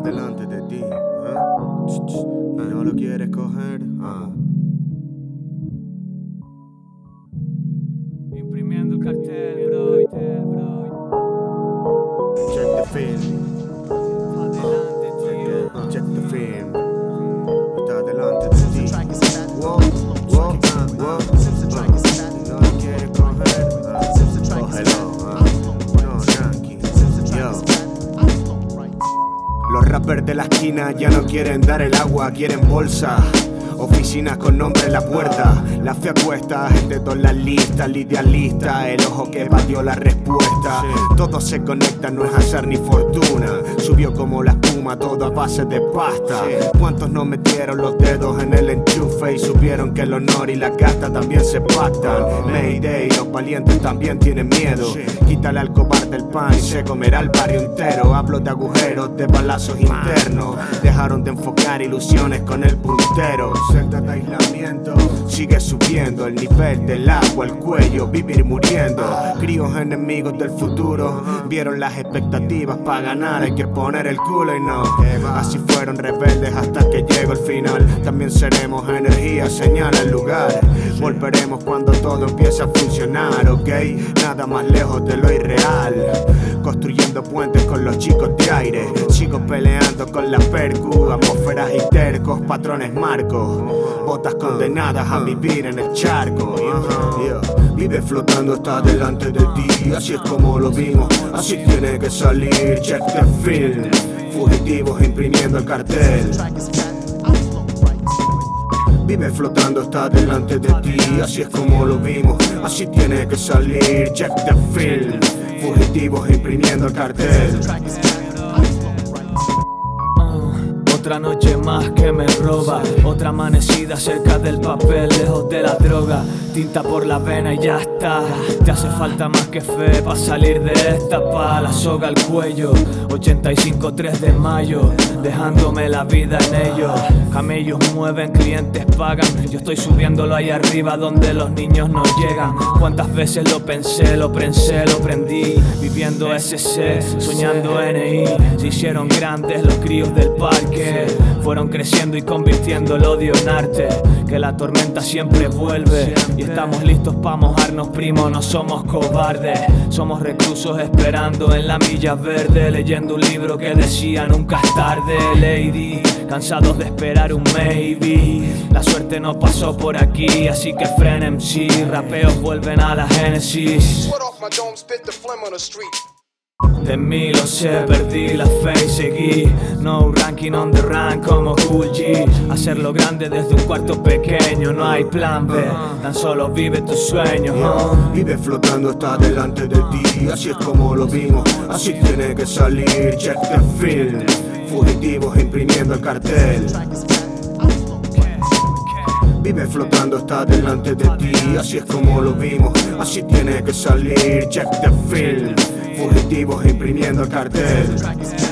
está delante de ti, y no lo quieres coger. Imprimiendo el cartel, bro. Check the film. Adelante, tío. Check the film. Está delante de ti. Wow, wow, wow. No lo quieres coger. Cógelo. No, Yankee. Yo. Los rappers de la esquina ya no quieren dar el agua, quieren bolsa. Oficinas con nombre en la puerta. La fe acuesta, el dedo en la lista. El idealista, el ojo que evadió la respuesta. Todo se conecta, no es azar ni fortuna. Subió como la espuma, todo a base de pasta. ¿Cuántos no metieron los dedos en el enchufe y supieron que el honor y la gasta también se pactan? Mayday, los valientes también tienen miedo. Quítale al cobarde el pan y se comerá el barrio entero. Hablo de agujeros, de balazos internos. Dejaron de enfocar ilusiones con el puntero. Celda de aislamiento, sigue subiendo el nivel del agua, el cuello, vivir muriendo. Críos enemigos del futuro, vieron las expectativas para ganar, hay que poner el culo y no. Así fueron rebeldes hasta que llegó el final. También seremos energía, señala el lugar. Volveremos cuando todo empiece a funcionar, ok. Nada más lejos de lo irreal. Construyendo puentes con los chicos de aire. Sigo peleando con la percu, atmósferas y tercos, patrones marcos. Botas condenadas a vivir en el charco. Vive flotando, está delante de ti. Así es como lo vimos, así tiene que salir. Check the film. Fugitivos imprimiendo el cartel. Vive flotando, está delante de ti. Así es como lo vimos, así tiene que salir. Check the film. Fugitivos imprimiendo el cartel. Otra noche más que me roba, otra amanecida cerca del papel, lejos de la droga. Tinta por la vena y ya está. Te hace falta más que fe para salir de esta, pa' la soga al cuello. 85 3 de mayo, dejándome la vida en ello. Camellos mueven, clientes pagan. Yo estoy subiéndolo ahí arriba donde los niños no llegan. Cuántas veces lo pensé, lo prensé, lo prendí. Viviendo SC, soñando NI. Se hicieron grandes los críos del parque. Fueron creciendo y convirtiendo el odio en arte. Que la tormenta siempre vuelve y estamos listos pa' mojarnos, primo, no somos cobardes. Somos reclusos esperando en la milla verde, leyendo un libro que decía nunca es tarde, lady. Cansados de esperar un maybe. La suerte no pasó por aquí, así que frenen MC. Rapeos vuelven a la génesis. De mí lo sé, perdí la fe y seguí. No ranking on the run como Cool G. Hacerlo grande desde un cuarto pequeño. No hay plan B, tan solo vive tus sueños. Vive flotando, está delante de ti. Así es como lo vimos, así tiene que salir. Check the film. Fugitivos imprimiendo el cartel. Vive flotando, está delante de ti. Así es como lo vimos, así tiene que salir. Check the film. Fugitivos imprimiendo el cartel.